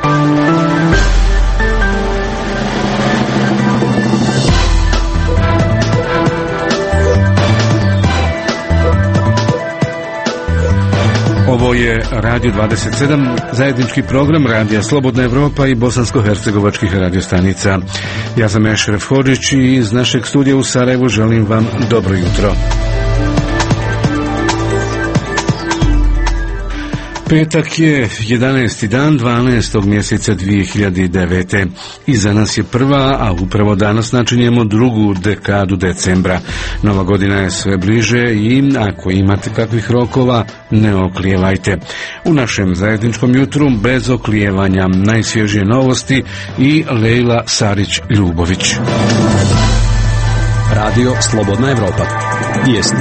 Ovo je Radio 27, zajednički program Radija Slobodna Evropa i bosansko-hercegovačkih radiostanica. Ja sam Ešref Hodžić i iz našeg studija u Sarajevu želim vam dobro jutro. Petak je 11. dan 12. mjeseca 2009. Iza nas je prva, a upravo danas načinjemo drugu dekadu decembra. Nova godina je sve bliže i ako imate kakvih rokova, ne oklijevajte. U našem zajedničkom jutru bez oklijevanja najsvježije novosti i Lejla Sarić-Ljubović. Radio Slobodna Evropa. Vijesti.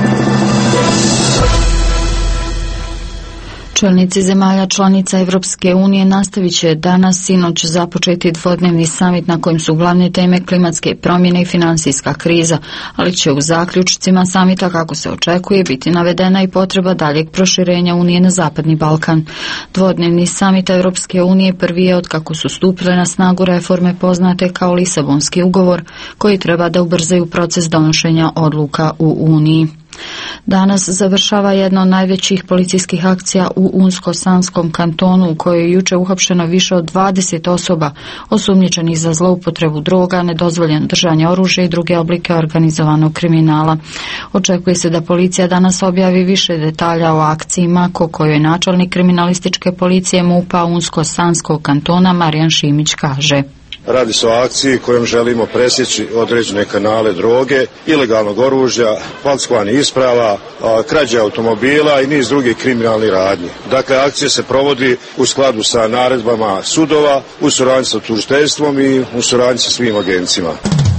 Čelnici zemalja članica Evropske unije nastavit će danas sinoć započeti dvodnevni samit na kojem su glavne teme klimatske promjene i financijska kriza, ali će u zaključcima samita, kako se očekuje, biti navedena i potreba daljeg proširenja Unije na Zapadni Balkan. Dvodnevni samit Evropske unije prvi je od kako su stupile na snagu reforme poznate kao Lisabonski ugovor, koji treba da ubrzaju proces donošenja odluka u Uniji. Danas završava jedna od najvećih policijskih akcija u Unsko-Sanskom kantonu, u kojoj je juče uhapšeno više od 20 osoba osumnjičenih za zloupotrebu droga, nedozvoljeno držanje oružja i druge oblike organizovanog kriminala. Očekuje se da policija danas objavi više detalja o akciji Mako, kojoj je načelnik kriminalističke policije MUP-a Unsko-Sanskog kantona Marijan Šimić kaže. Radi se o akciji kojom želimo presjeći određene kanale droge, ilegalnog oružja, falsifikovanih isprava, krađe automobila i niz drugih kriminalnih radnji. Dakle, akcija se provodi u skladu sa naredbama sudova, u suradnji sa tužiteljstvom i u suradnji sa svim agencijama.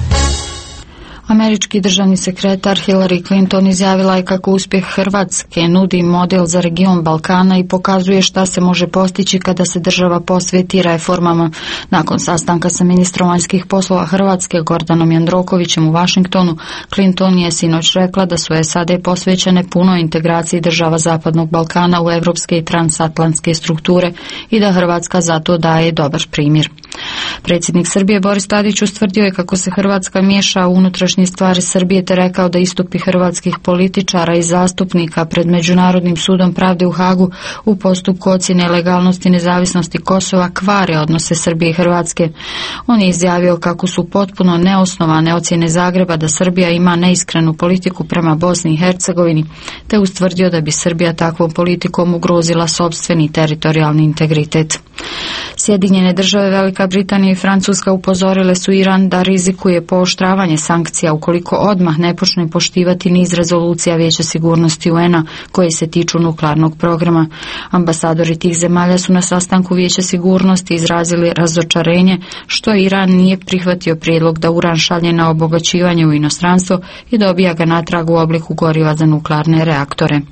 Američki državni sekretar Hillary Clinton izjavila je kako uspjeh Hrvatske nudi model za region Balkana i pokazuje šta se može postići kada se država posveti reformama. Nakon sastanka sa ministrom vanjskih poslova Hrvatske Gordanom Jandrokovićem u Washingtonu, Clinton je sinoć rekla da su SAD posvećene punoj integraciji država Zapadnog Balkana u evropske i transatlantske strukture i da Hrvatska zato daje dobar primjer. Predsjednik Srbije Boris Tadić ustvrdio je kako se Hrvatska miješa u unutrašnje stvari Srbije te rekao da istupi hrvatskih političara i zastupnika pred Međunarodnim sudom pravde u Hagu u postupku ocjene legalnosti i nezavisnosti Kosova kvare odnose Srbije i Hrvatske. On je izjavio kako su potpuno neosnovane ocjene Zagreba da Srbija ima neiskrenu politiku prema Bosni i Hercegovini, te ustvrdio da bi Srbija takvom politikom ugrozila sopstveni teritorijalni integritet. Sjedinjene države, Velika Britanija i Francuska upozorile su Iran da rizikuje pooštravanje sankcija ukoliko odmah ne počne poštivati niz rezolucija Vijeća sigurnosti UN-a koji se tiču nuklearnog programa. Ambasadori tih zemalja su na sastanku Vijeća sigurnosti izrazili razočarenje što Iran nije prihvatio prijedlog da uran šalje na obogaćivanje u inostranstvo i dobija ga natrag u obliku goriva za nuklearne reaktore.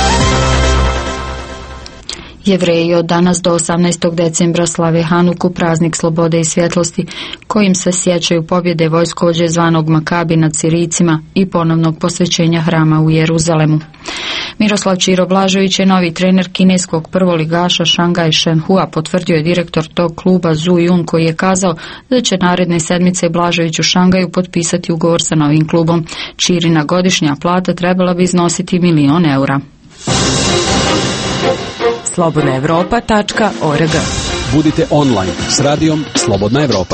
Jevreji od danas do 18. decembra slave Hanuku, praznik slobode i svjetlosti, kojim se sjećaju pobjede vojskovođe zvanog Makabi nad Sirijcima i ponovnog posvećenja hrama u Jeruzalemu. Miroslav Ćiro Blažević je novi trener kineskog prvoligaša Šanghaj Shenhua, potvrdio je direktor tog kluba Zhu Yun, koji je kazao da će naredne sedmice Blažević u Šangaju potpisati ugovor sa novim klubom. Ćirina godišnja plata trebala bi iznositi $1 milion. slobodnaevropa.org. Budite online s radijom Slobodna Evropa.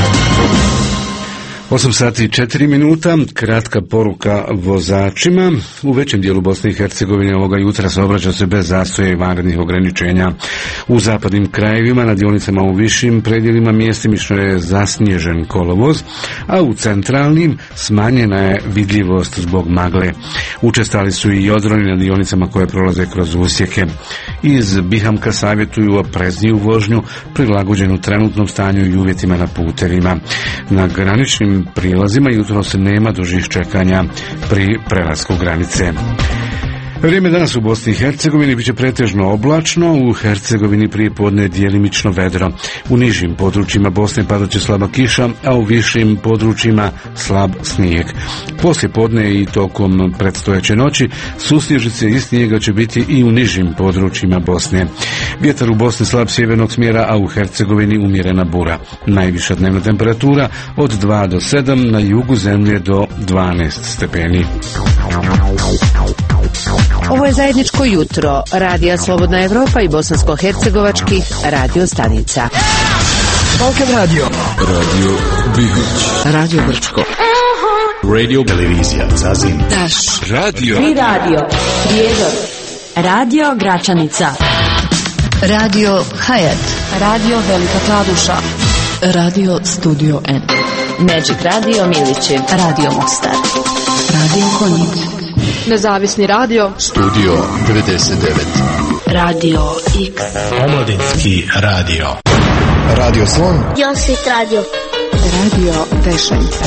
8 sati i 4 minuta, kratka poruka vozačima. U većem dijelu Bosne i Hercegovine ovoga jutra saobraća se bez zastoja i vanrednih ograničenja. U zapadnim krajevima, na dionicama u višim predjelima mjestimično je zasnježen kolovoz, a u centralnim smanjena je vidljivost zbog magle. Učestali su i odroni na dionicama koje prolaze kroz usjeke. Iz Bihamka savjetuju oprezniju vožnju, prilagođenu trenutnom stanju i uvjetima na putevima. Na graničnim prilazima jutros nema dužih čekanja pri prelasku granice. Vrijeme danas u Bosni i Hercegovini biće pretežno oblačno, u Hercegovini prije podne djelimično vedro. U nižim područjima Bosne padat će slaba kiša, a u višim područjima slab snijeg. Poslije podne i tokom predstojeće noći susnježice i snijega će biti i u nižim područjima Bosne. Vjetar u Bosni slab sjevernog smjera, a u Hercegovini umjerena bura. Najviša dnevna temperatura od 2 do 7, na jugu zemlje do 12 stepeni. Ovo je zajedničko jutro Radija Slobodna Evropa i bosansko-hercegovačkih radio stanica. Balkan Radio, Radio Bihoć, Radio Brčko, Radio Televizija Zazin, Daš, Radio Tri radio, Prijedor, Radio Gračanica, Radio Hayat, Radio Velika Kladuša, Radio Studio N, Magic Radio Milići, Radio Mostar, Radio Konjic, Nezavisni radio, Studio 99, Radio X, Omladinski radio, Radio Slon, Josit Radio, Radio Pešanica,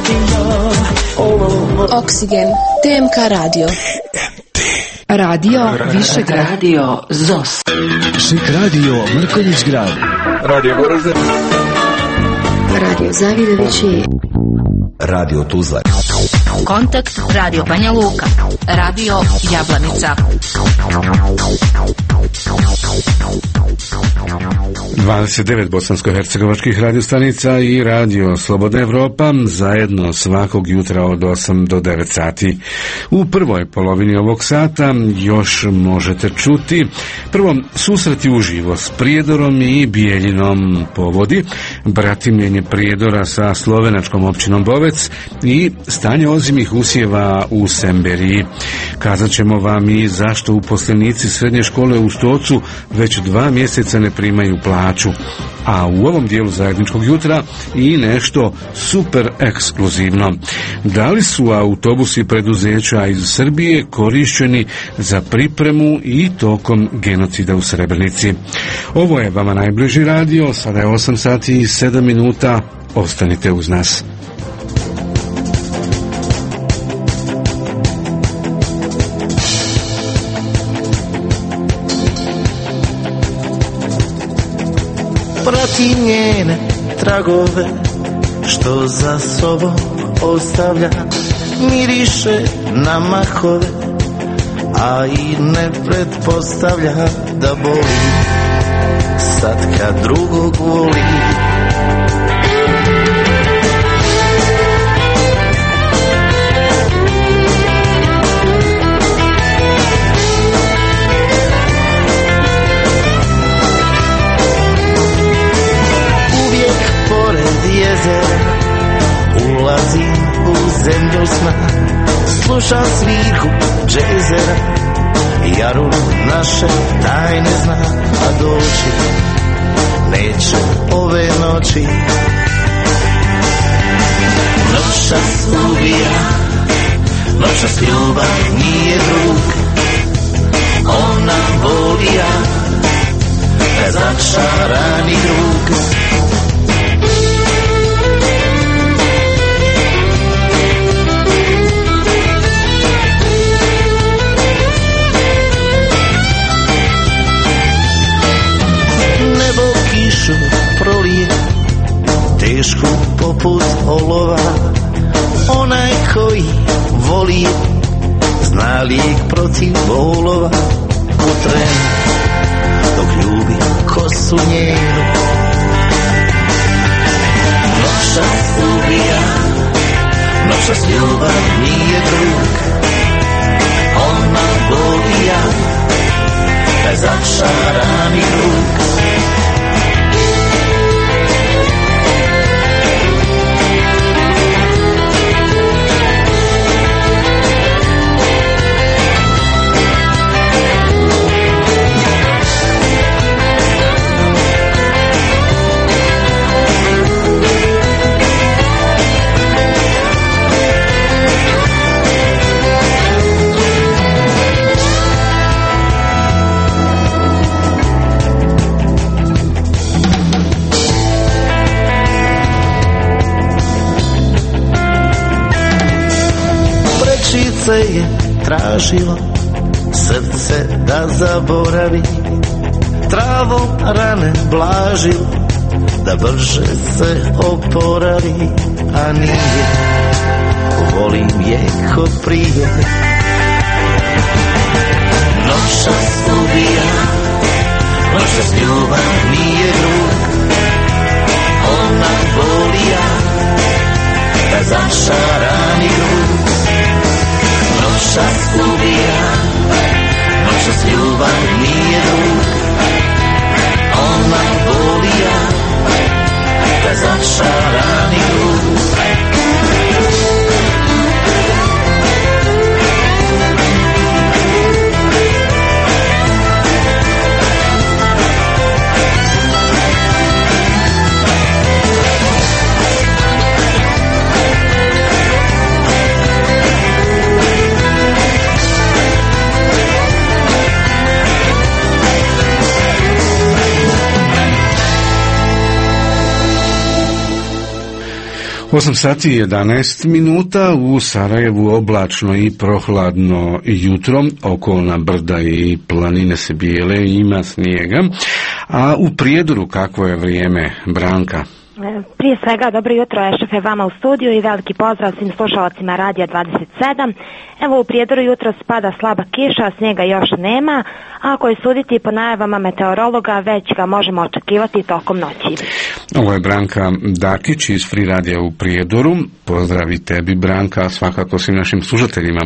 Oksigen, TMK Radio, Radio Višegrad, Radio ZOS, Šik radio Mrkonjić grad, Radio Goražde, Radio Zavidovići, Radio Tuzla, Kontakt Radio Banja Luka, Radio Jablanica, 29 bosansko-hercegovačkih radiostanica i Radio Slobodna Evropa zajedno svakog jutra od 8 do 9 sati. U prvoj polovini ovog sata još možete čuti prvo susreti uživo s Prijedorom i Bijeljinom povodi, bratimljenje Prijedora sa slovenačkom općinom Bovec i stanje ozimih usjeva u Semberiji. Kazat ćemo vam i zašto uposlenici srednje škole u Stocu već 2 mjeseca ne primaju plaću. A u ovom dijelu zajedničkog jutra i nešto super ekskluzivno. Da li su autobusi preduzeća iz Srbije korišćeni za pripremu i tokom genocida u Srebrenici? Ovo je vama najbliži radio, sada je 8 sati i 7 minuta, ostanite uz nas. Prati njene tragove što za sobom ostavlja, miriše na mahove, a i ne pretpostavlja da boli sad kad drugog voli. Ulazim u zemlju sna, slušam svirku džezera, Jarun naše tajne zna, a doći neće ove noći. Noćas ubija, noćas ljubav nije drug, ona voli ja, začarani drug. Prolije tešku poput olova, onaj koji voli zna lijek protiv bolova. Ko tren dok ljubi kosu njenu, noćas ubija, noćas ljubav nije drug, ona voli ja, taj začarani drug. Se je tražilo srce da zaboravi, travom rane blaži, da brže se oporavi, a nije, volim je ko prije. Noćas ubija, noćas ljubav nije drug, ona volija, da začarani krug. Noćas ubija, noćas ljubav nije drug, ona volija, da začarani krug. Osam sati i 11 minuta, u Sarajevu oblačno i prohladno jutro, okolna brda i planine se bijele, ima snijega, a u Prijedoru kakvo je vrijeme, Branka? Prije svega, dobro jutro Ešefe vama u studiju i veliki pozdrav svim slušalcima Radija 27. Evo u Prijedoru jutro spada slaba kiša, snijega još nema, a ako je suditi po najavama meteorologa, već ga možemo očekivati tokom noći. Ovo je Branka Dakić iz Free Radija u Prijedoru. Pozdrav i tebi, Branka, svakako svim našim slušateljima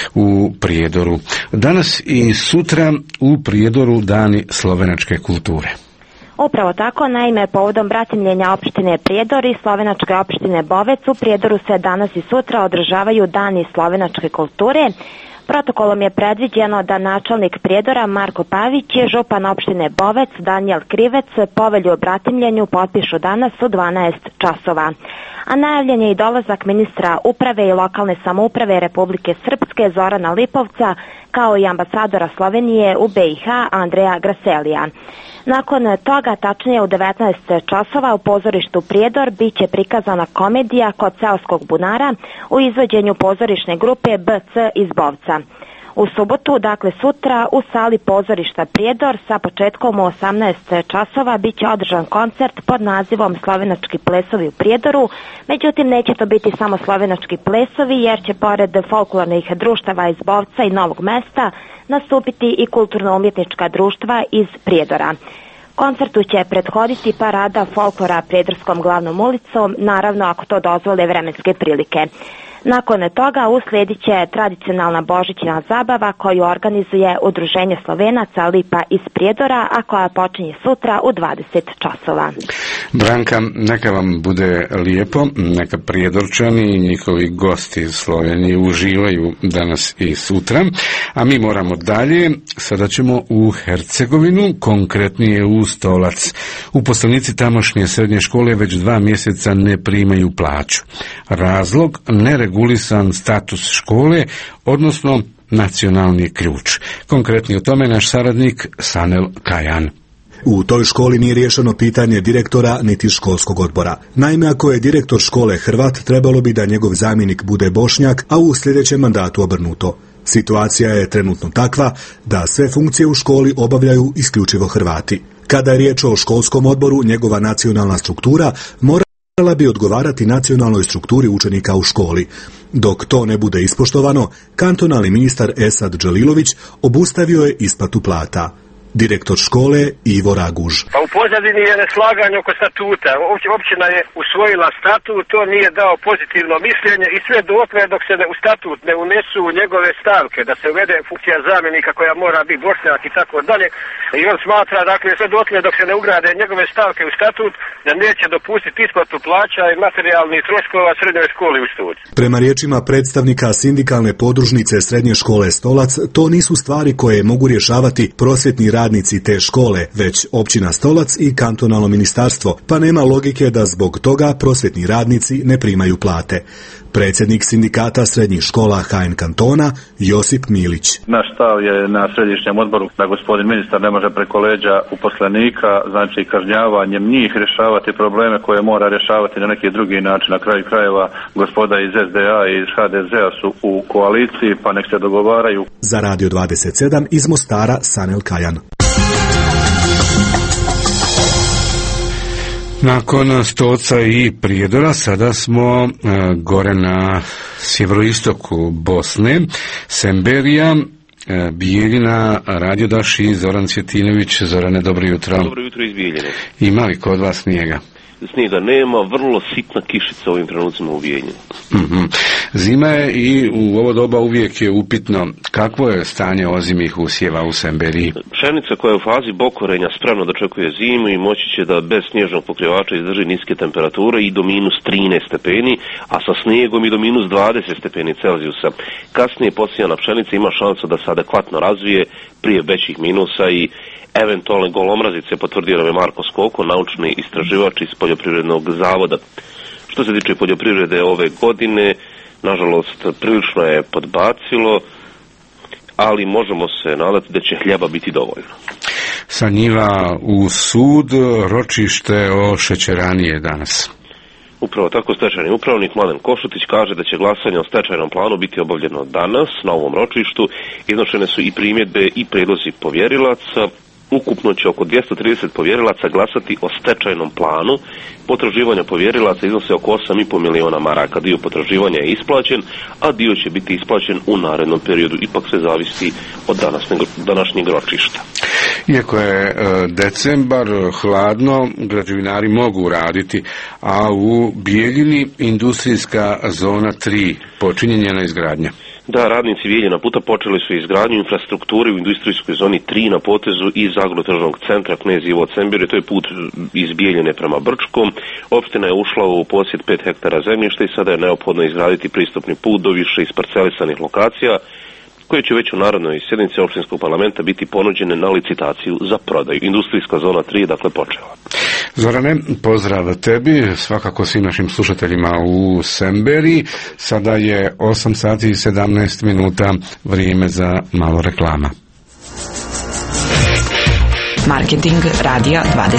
u Prijedoru. Danas i sutra u Prijedoru dani slovenačke kulture. Upravo tako, naime, povodom bratimljenja opštine Prijedor i slovenačke opštine Bovec, u Prijedoru se danas i sutra održavaju dani slovenačke kulture. Protokolom je predviđeno da načelnik Prijedora Marko Pavić i župan opštine Bovec Danijel Krivec povelju o bratimljenju potpišu danas u 12 časova. A najavljen je i dolazak ministra uprave i lokalne samouprave Republike Srpske Zorana Lipovca, kao i ambasadora Slovenije u BiH Andreja Graselija. Nakon toga, tačnije u 19 časova, u pozorištu Prijedor biće prikazana komedija Kod seoskog bunara u izvođenju pozorišne grupe BC iz Bovca. U subotu, dakle sutra, u sali pozorišta Prijedor sa početkom u 18 časova biće održan koncert pod nazivom Slovenački plesovi u Prijedoru. Međutim, neće to biti samo slovenački plesovi, jer će pored folklornih društava iz Bovca i Novog Mesta nastupiti i kulturno-umjetnička društva iz Prijedora. Koncertu će prethoditi parada folklora Prijedorskom glavnom ulicom, naravno ako to dozvole vremenske prilike. Nakon toga uslijedit će tradicionalna božićna zabava koju organizuje Udruženje Slovenaca Lipa iz Prijedora, a koja počinje sutra u 20 časova. Branka, neka vam bude lijepo, neka Prijedorčani i njihovi gosti iz Slovenije uživaju danas i sutra, a mi moramo dalje. Sada ćemo u Hercegovinu, konkretnije u Stolac. Uposlenici tamošnje srednje škole već 2 mjeseca ne primaju plaću. Razlog neregulisan status škole, odnosno nacionalni ključ. Konkretnije o tome naš saradnik Sanel Kajan. U toj školi nije riješeno pitanje direktora niti školskog odbora. Naime, ako je direktor škole Hrvat, trebalo bi da njegov zamjenik bude Bošnjak, a u sljedećem mandatu obrnuto. Situacija je trenutno takva da sve funkcije u školi obavljaju isključivo Hrvati. Kada je riječ o školskom odboru, njegova nacionalna struktura morala bi odgovarati nacionalnoj strukturi učenika u školi. Dok to ne bude ispoštovano, kantonalni ministar Esad Dželilović obustavio je isplatu plata. Direktor škole Ivo Raguž. Pa u pozadini je neslaganje oko statuta. Općina je usvojila statut, to nije dao pozitivno mišljenje i sve dotle dok se u statut ne unesu njegove stavke, da se uvede funkcija zamjenika koja mora biti Bošnjak i tako dalje. I on smatra, dakle, sve dotle dok se ne ugrade njegove stavke u statut, da neće dopustiti isplatu plaća i materijalnih troškova srednjoj školi u Stolac. Prema riječima predstavnika sindikalne podružnice srednje škole Stolac, to nisu stvari koje mogu rješavati prosvjetni radnici te škole, već općina Stolac i kantonalno ministarstvo, pa nema logike da zbog toga prosvjetni radnici ne primaju plate. Predsjednik sindikata srednjih škola HN kantona Josip Milić. Naš stav je na središnjem odboru da gospodin ministar ne može preko leđa uposlenika, znači kažnjavanjem njih rješavati probleme koje mora rješavati na neki drugi način. Na kraju krajeva gospoda iz SDA i iz HDZ-a su u koaliciji, pa nek se dogovaraju. Za Radio 27 iz Mostara Sanel Kajan. Nakon Stoca i Prijedora sada smo gore na sjeveroistoku Bosne, Semberija, Bijeljina, Radio Daš i Zoran Cvjetinović. Zorane, dobro jutro. Dobro jutro iz Bijeljine. Ima li kod vas snijega? Snijega nema, vrlo sitna kišica ovim trenucima u Bijeljini. Zima je i u ovo doba uvijek je upitno kakvo je stanje ozimih usjeva u Semberiji. Pšenica koja je u fazi bokorenja spremno dočekuje zimu i moći će da bez snježnog pokrivača izdrži niske temperature i do minus 13 stepeni, a sa snijegom i do minus 20 stepeni Celzijusa. Kasnije posijana pšenica ima šansu da se adekvatno razvije prije većih minusa i eventualne golomrazice, potvrdio nam je Marko Skoko, naučni istraživač iz Poljoprivrednog zavoda. Što se tiče poljoprivrede ove godine, nažalost, prilično je podbacilo, ali možemo se nadati da će hljeba biti dovoljno. Sa njiva u sud, ročište o šećerani je danas. Upravo tako, stečajni upravnik Mladen Košutić kaže da će glasanje o stečajnom planu biti obavljeno danas na ovom ročištu. Iznošene su i primjedbe i prijedlozi povjerilaca. Ukupno će oko 230 povjerilaca glasati o stečajnom planu. Potraživanja povjerilaca iznose oko 8,5 miliona maraka. Dio potraživanja je isplaćen, a dio će biti isplaćen u narednom periodu. Ipak se zavisi od današnjeg ročišta. Iako je decembar, hladno, građevinari mogu raditi, a u Bijeljini industrijska zona 3 počinje njena izgradnja. Da, radnici Bijeljina puta počeli su izgradnju infrastrukture u industrijskoj zoni 3 na potezu iz agrotržnog centra Knez Ivo Semberije. To je put iz Bijeljine prema Brčkom. Opština je ušla u posjed 5 hektara zemljišta i sada je neophodno izgraditi pristupni put do više isparcelisanih lokacija, koje će već u narodnoj sjednici opštinskog parlamenta biti ponuđene na licitaciju za prodaju. Industrijska zona 3 dakle počela. Zorane, pozdrav tebi, svakako svim našim slušateljima u Semberiji. Sada je 8 sati i 17 minuta, vrijeme za malo reklama. Marketing radija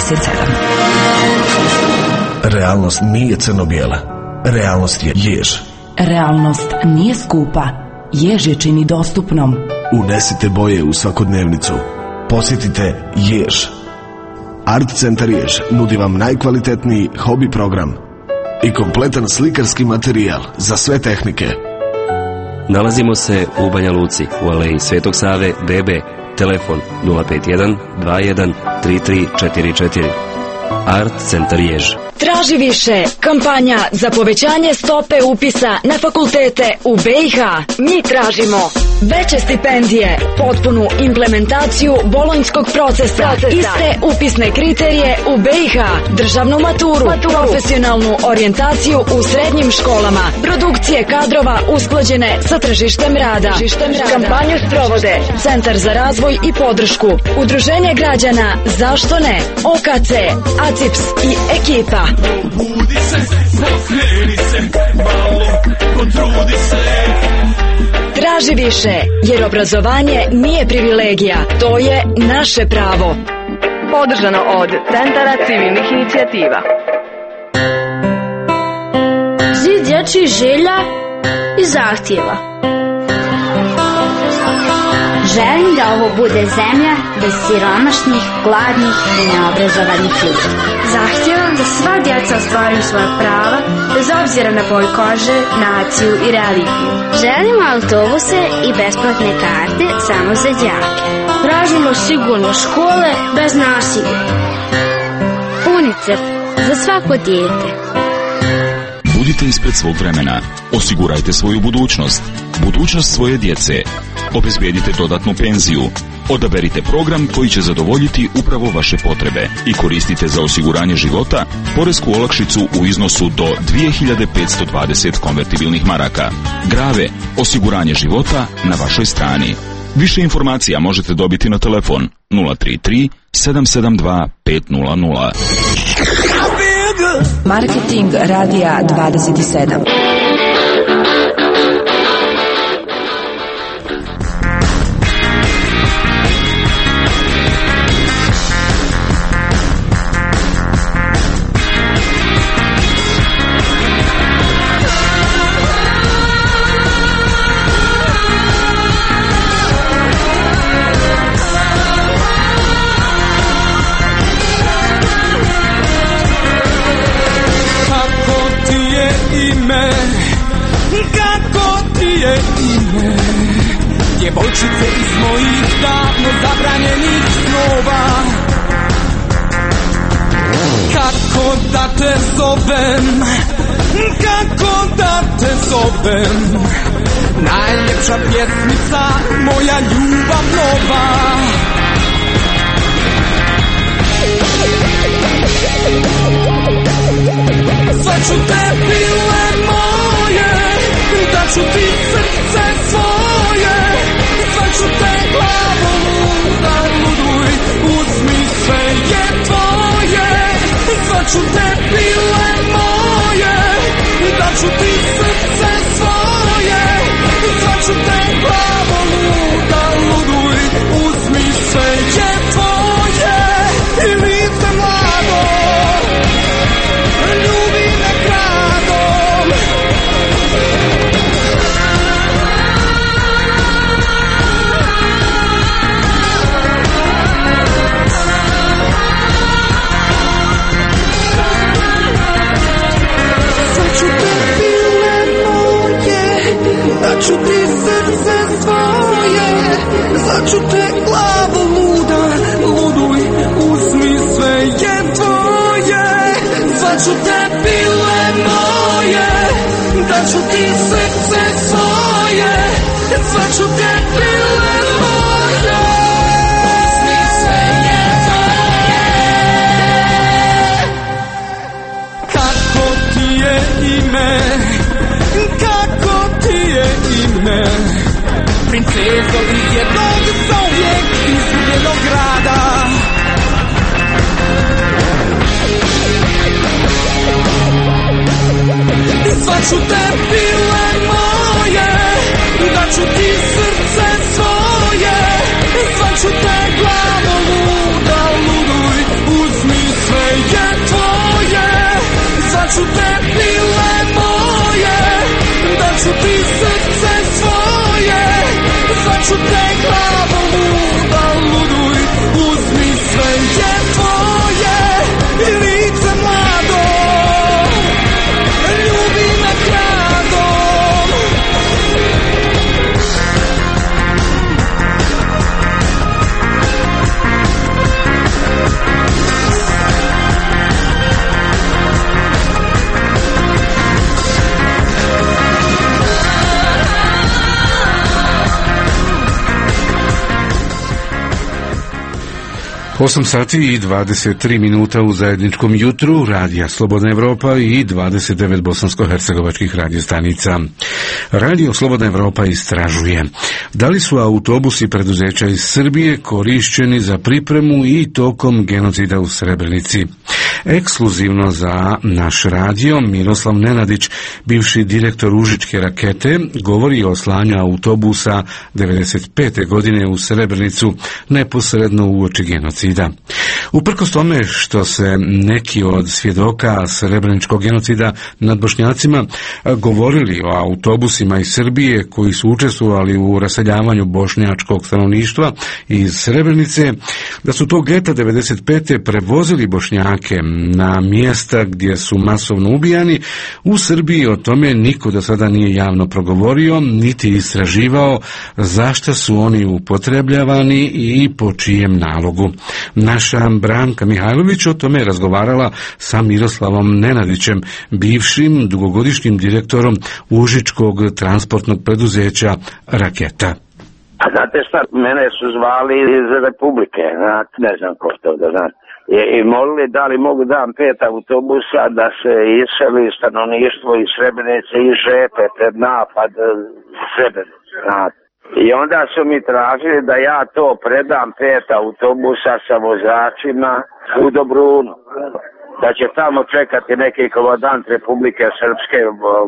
27. Realnost nije crno-bijela. Realnost je jež. Realnost nije skupa. Jež je čini dostupnom. Unesite boje u svakodnevnicu. Posjetite Jež. Art Centar Jež nudi vam najkvalitetniji hobi program i kompletan slikarski materijal za sve tehnike. Nalazimo se u Banja Luci, u aleji Svetog Save, BB. Telefon 051 21 3344. Art Centar Jež. Traži više. Kampanja za povećanje stope upisa na fakultete u BiH. Mi tražimo veće stipendije, potpunu implementaciju bolonjskog procesa, iste upisne kriterije u BiH, državnu maturu, profesionalnu orijentaciju u srednjim školama, produkcije kadrova usklađene sa tržištem rada. Kampanju sprovode Centar za razvoj i podršku, Udruženje građana Zašto ne, OKC, ACIPS i ekipa. Budi se, pokreni se, malo potrudi se. Traži više, jer obrazovanje nije privilegija, to je naše pravo. Podržano od Centara civilnih inicijativa. Zid dječjih želja i zahtjeva. Želim da ovo bude zemlja bez siromašnih, gladnih i neobrazovanih ljudi. Zahtijevam da sva djeca ostvaruju svoja prava, bez obzira na boju kože, naciju i religiju. Želimo autobuse i besplatne karte samo za đake. Tražimo sigurne škole bez nasilja. UNICEF za svako dijete. Budite ispred svog vremena. Osigurajte svoju budućnost. Budućnost svoje djece. Obezbijedite dodatnu penziju. Odaberite program koji će zadovoljiti upravo vaše potrebe i koristite za osiguranje života poresku olakšicu u iznosu do 2520 konvertibilnih maraka. Grave, osiguranje života na vašoj strani. Više informacija možete dobiti na telefon 033 772 500. Marketing radija 27. očice iz mojih davno zabranjenih snova. Kako da te zovem, kako da te zovem, najljepša pjesmica, moja ljubav nova. Sve ću te pile moje, da ću ti srce svoje, sve ću te glavo luda luduj, uzmi sve je tvoje. Sve ću te pile moje, da ću ti srce svoje, sve ću te glavo luda luduj, uzmi sve je tvoje. I lice mlado, ljubi me gradom. Sve ću te pile moje, da ću ti srce svoje, za ću te glavu luda luduj, uzmi sve je tvoje. Sve ću te pile moje, da ću ti srce svoje, sve ću te pile moje, uzmi sve je tvoje. Kako ti je ime, kako ti je ime, princezo iz jednog zauvijek izgubljenog grada. Sve ću te pile moje, da ću ti srce svoje, sve ću te glavo luda luduj, uzmi sve je tvoje. Sve ću te pile moje, da ću ti srce svoje, sve ću te glavo luda luduj, uzmi sve je tvoje. I lice mlado, ljubi me gradom. Osam sati i 23 minuta u zajedničkom jutru Radija Slobodna Evropa i 29 bosansko-hercegovačkih radiostanica. Radio Slobodna Evropa istražuje da li su autobusi preduzeća iz Srbije korišćeni za pripremu i tokom genocida u Srebrenici. Ekskluzivno za naš radio Miroslav Nenadić, bivši direktor Užičke rakete, govori o slanju autobusa 1995. godine u Srebrenicu neposredno uoči genocida. Uprkos tome što se neki od svjedoka srebreničkog genocida nad Bošnjacima govorili o autobusima iz Srbije koji su učestvovali u raseljavanju bošnjačkog stanovništva iz Srebrenice, da su to geta 1995. prevozili Bošnjake na mjesta gdje su masovno ubijani, u Srbiji o tome niko do sada nije javno progovorio, niti istraživao zašto su oni upotrebljavani i po čijem nalogu. Naša Branka Mihajlović o tome razgovarala sa Miroslavom Nenadićem, bivšim dugogodišnjim direktorom Užičkog transportnog preduzeća Raketa. A znate šta, mene su zvali iz Republike, ne znam ko to da znam, i molili da li mogu dam 5 autobusa da se iseli stanovništvo iz Srebrenice i Žepe pred napad Srebrenice. I onda su mi tražili da ja to predam 5 autobusa sa vozačima u Dobrunu. Da će tamo čekati neki komandant Republike Srpske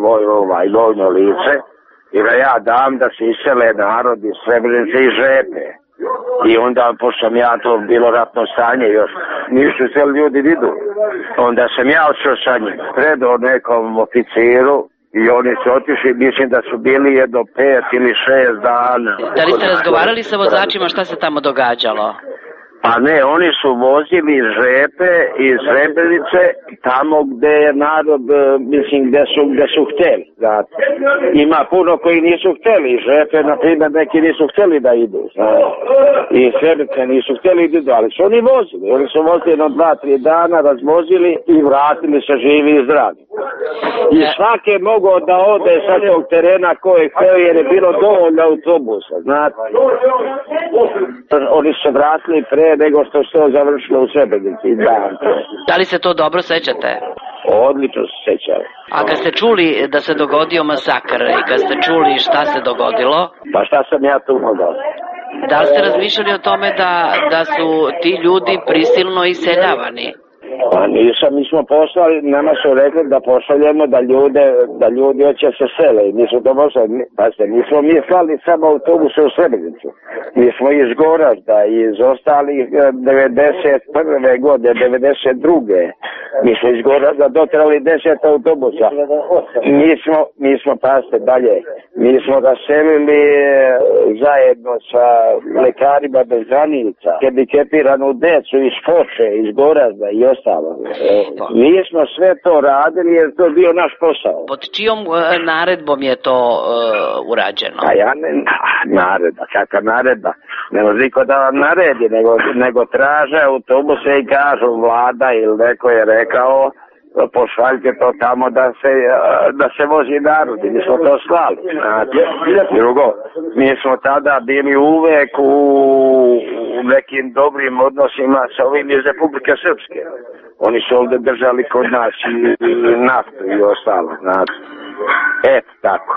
vojno lice i da ja dam da se isele narod iz Srebrenice i Žepe. I onda, pošto sam ja to bilo ratno stanje još, nisu se ljudi vidu. Onda sam ja odšao sa njim, predao nekom oficiru i oni su otišli, mislim da su bili jedno 5 ili 6 dana. Da li ste razgovarali sa vozačima šta se tamo događalo? Pa ne, oni su vozili žepe iz Srebrenice tamo gde je narod, mislim, gde su hteli. Znate. Ima puno koji nisu hteli. Žepe, na primjer, neki nisu hteli da idu. Znate. I Srebrenice nisu hteli da idu, ali su oni vozili. Oni su vozili jedno 2-3 dana, razvozili i vratili se živi i zdravi. I svake mogao da ode sa tog terena koje hteo jer je bilo dovoljno autobusa. Znate. Oni su vratili pre nego što se to završilo u Srebrenici. Da li se to dobro sećate? Odlično se sećam. A kad ste čuli da se dogodio masakr i kad ste čuli šta se dogodilo? Pa šta sam ja tu mogao? Da li ste razmišljali o tome da su ti ljudi prisilno iseljavani? Pa nisam, mi smo poslali, nama su rekli da pošaljemo da ljudi hoće se sele i mi su to poslali, pa nismo mi slali samo autobuse u Srebrenicu, mi smo iz Goražda i iz ostalih 91. godine, 92. Mi smo iz Goražda dotrali 10 autobusa, mi smo pasite dalje, mi smo raselili zajedno sa lekarima bez granica, hendikepiranu decu iz Foče, iz Goražda i ostalo. Mi smo sve to radili jer to je bio naš posao. Pod čijom naredbom je to urađeno? A ja ne, naredba, kakva naredba? Ne može niko da vam naredi, nego traže autobuse i kažu vlada ili neko je rekao pošaljite to tamo da se vozi narod i mi smo to slali. Drugo, mi smo tada bili uvek u nekim dobrim odnosima sa ovim iz Republike Srpske. Oni su ovdje držali kod nas i naftu i ostalo. Eto tako.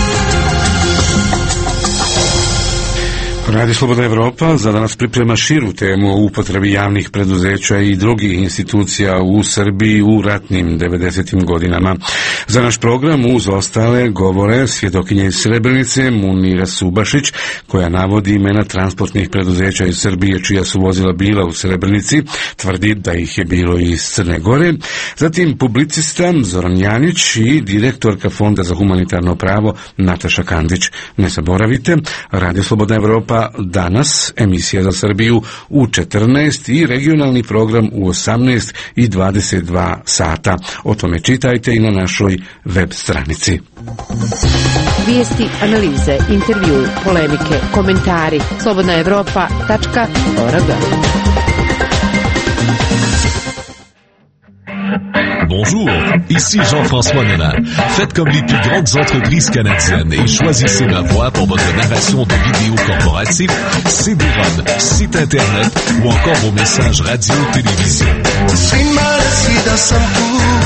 Radio Slobodna Evropa za danas priprema širu temu o upotrebi javnih preduzeća i drugih institucija u Srbiji u ratnim 90. godinama. Za naš program uz ostale govore svjedokinja iz Srebrenice Munira Subašić, koja navodi imena transportnih preduzeća iz Srbije čija su vozila bila u Srebrenici, tvrdi da ih je bilo iz Crne Gore. Zatim publicista Zoran Janić i direktorka Fonda za humanitarno pravo Nataša Kandić. Ne zaboravite, Radio Slobodna Evropa danas, emisija za Srbiju u 14 i regionalni program u 18 i 22 sata. O tome čitajte i na našoj web stranici. Vijesti, analize, intervju, polemike, komentari. slobodnaevropa.org. Bonjour, ici Jean-François Nana. Faites comme les plus grandes entreprises canadiennes et choisissez ma voix pour votre narration de vidéos corporatives, CD-ROM, site internet ou encore vos messages radio-télévision. Svima reci da sam tu,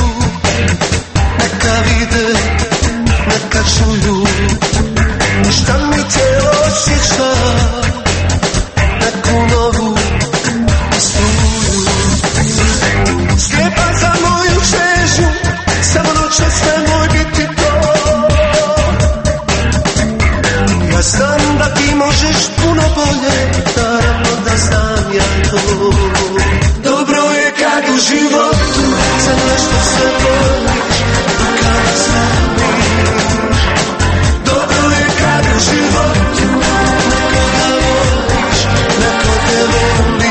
neka vide, neka čuju, šta mi te osjeća, neku novu struju. Slijepa za moju čežnju, samo noće sve moj biti to. Ja znam da ti možeš puno bolje, naravno da znam ja to. Dobro je kad u životu za nešto se boriš, kada znamiš. Dobro je kad u životu nekoga voliš, neko te voli.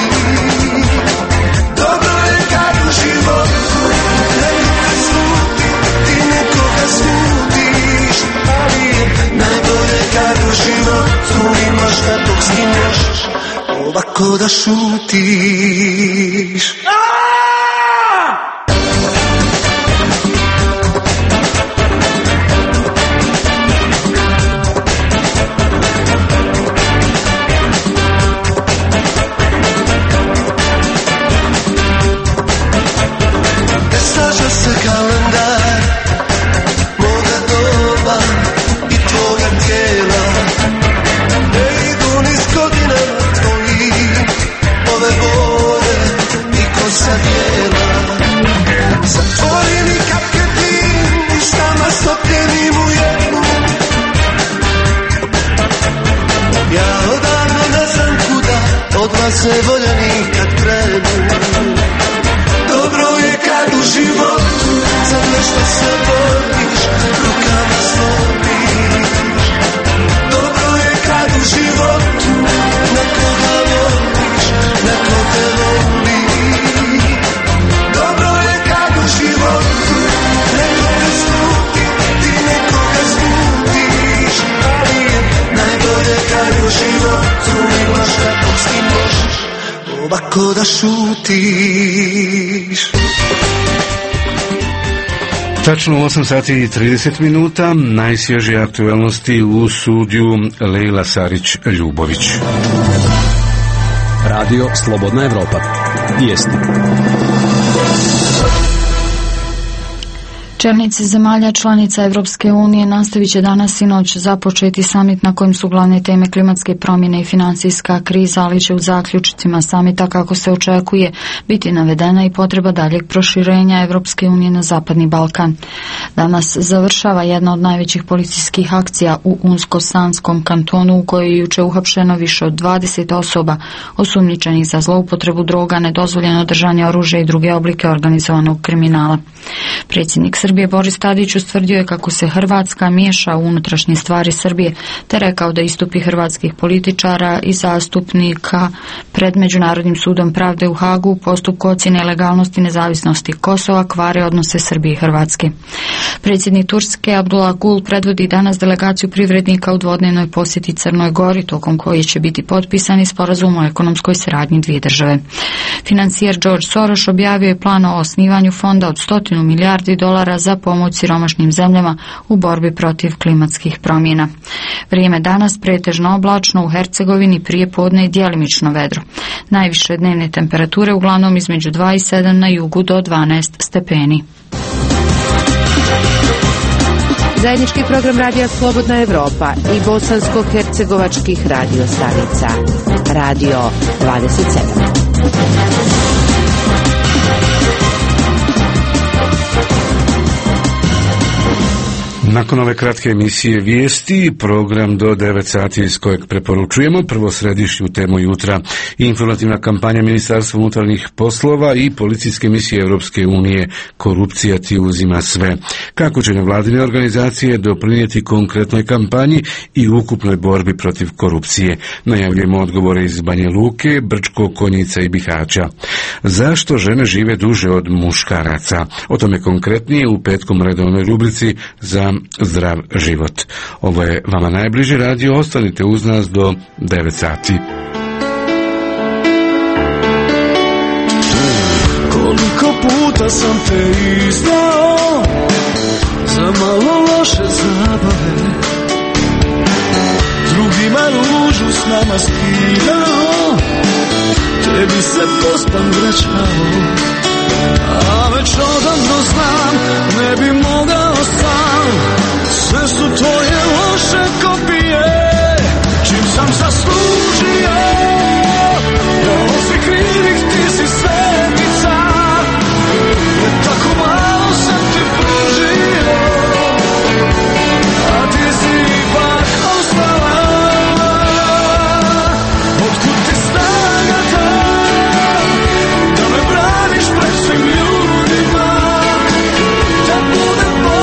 Dobro je kad u životu nekoga sluti, ti nekoga slutiš. Ali najbolje kad u životu imaš da dok s njim možeš ovako da šutiš. Ne slaže se kalendar moga doba i tvoga tijela. Ne idu niz godina tvoji ove boli. da šutiš. Tačno 8 sati i 30 minuta, najsvježije aktualnosti u studiju Lejla Sarić-Ljubović. Radio Slobodna Evropa. Vijesti. Čelnici zemalja članica Evropske unije nastavit će danas i noć započeti samit na kojem su glavne teme klimatske promjene i financijska kriza, ali će u zaključcima samita, kako se očekuje, biti navedena i potreba daljeg proširenja Evropske unije na Zapadni Balkan. Danas završava jedna od najvećih policijskih akcija u Unsko-Sanskom kantonu, u kojoj je juče uhapšeno više od 20 osoba osumnjičenih za zloupotrebu droga, nedozvoljeno držanje oružja i druge oblike organizovanog kriminala. Predsjednik Srbije Boris Tadić ustvrdio je kako se Hrvatska miješa u unutrašnje stvari Srbije, te rekao da istupi hrvatskih političara i zastupnika pred Međunarodnim sudom pravde u Hagu u postupku ocjene legalnosti i nezavisnosti Kosova kvare odnose Srbije i Hrvatske. Predsjednik Turske Abdullah Gul predvodi danas delegaciju privrednika u dvodnevnoj posjeti Crnoj Gori, tokom koje će biti potpisani sporazum o ekonomskoj saradnji dvije države. Financijer George Soros objavio je plan o osnivanju fonda od $100 milijardi za pomoć siromašnim zemljama u borbi protiv klimatskih promjena. Vrijeme danas pretežno oblačno u Hercegovini, prije podne i djelimično vedro. Najviše dnevne temperature uglavnom između 2 i 7, na jugu do 12 stepeni. Zajednički program Radija Slobodna Evropa i bosansko-hercegovačkih radio stanica. Radio 27. Nakon ove kratke emisije vijesti, program do 9 sati iz kojeg preporučujemo prvo središnju temu jutra, informativna kampanja Ministarstva unutarnjih poslova i policijske misije Europske unije Korupcija ti uzima sve. Kako će nevladine organizacije doprinijeti konkretnoj kampanji i ukupnoj borbi protiv korupcije? Najavljujemo odgovore iz Banja Luke, Brčkog, Konjica i Bihaća. Zašto žene žive duže od muškaraca? O tome konkretnije u petkom redovnoj rubrici za zdrav život. Ovo je vama najbliži radio, ostanite uz nas do 9 sati. Koliko puta sam te izdao za malo loše zabave, drugima ružu s nama skidao, tebi se pospan vraćao, a već odavno znam ne bi mogao sam. Sve su tvoje loše kopije, čim sam zaslužio da od svih krivih ti si svetnica, jer tako malo sam ti pružio, a ti si ipak ostala. Otkud ti snaga ta da me braniš pred svim ljudima, da budem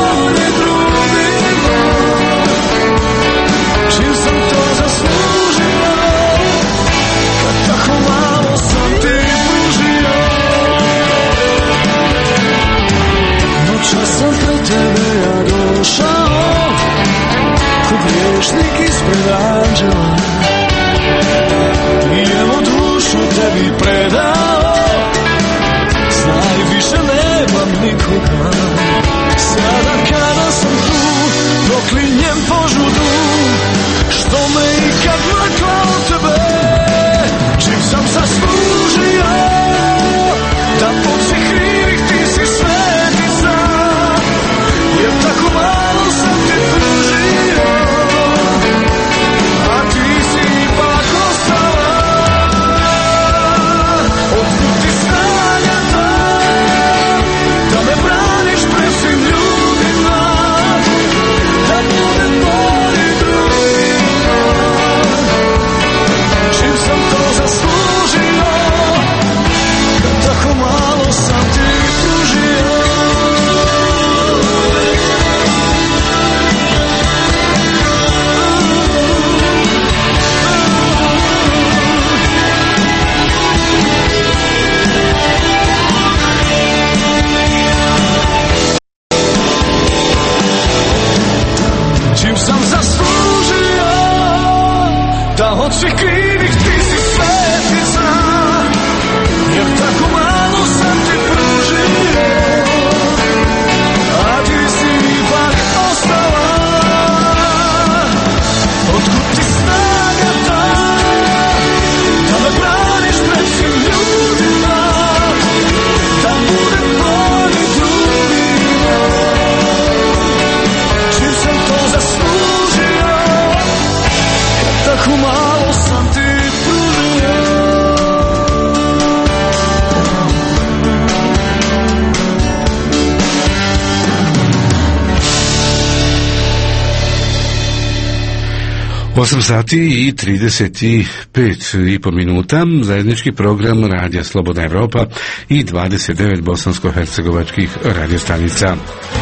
8 sati i 35,5 minuta, zajednički program Radija Slobodna Evropa i 29 bosansko-hercegovačkih radiostanica.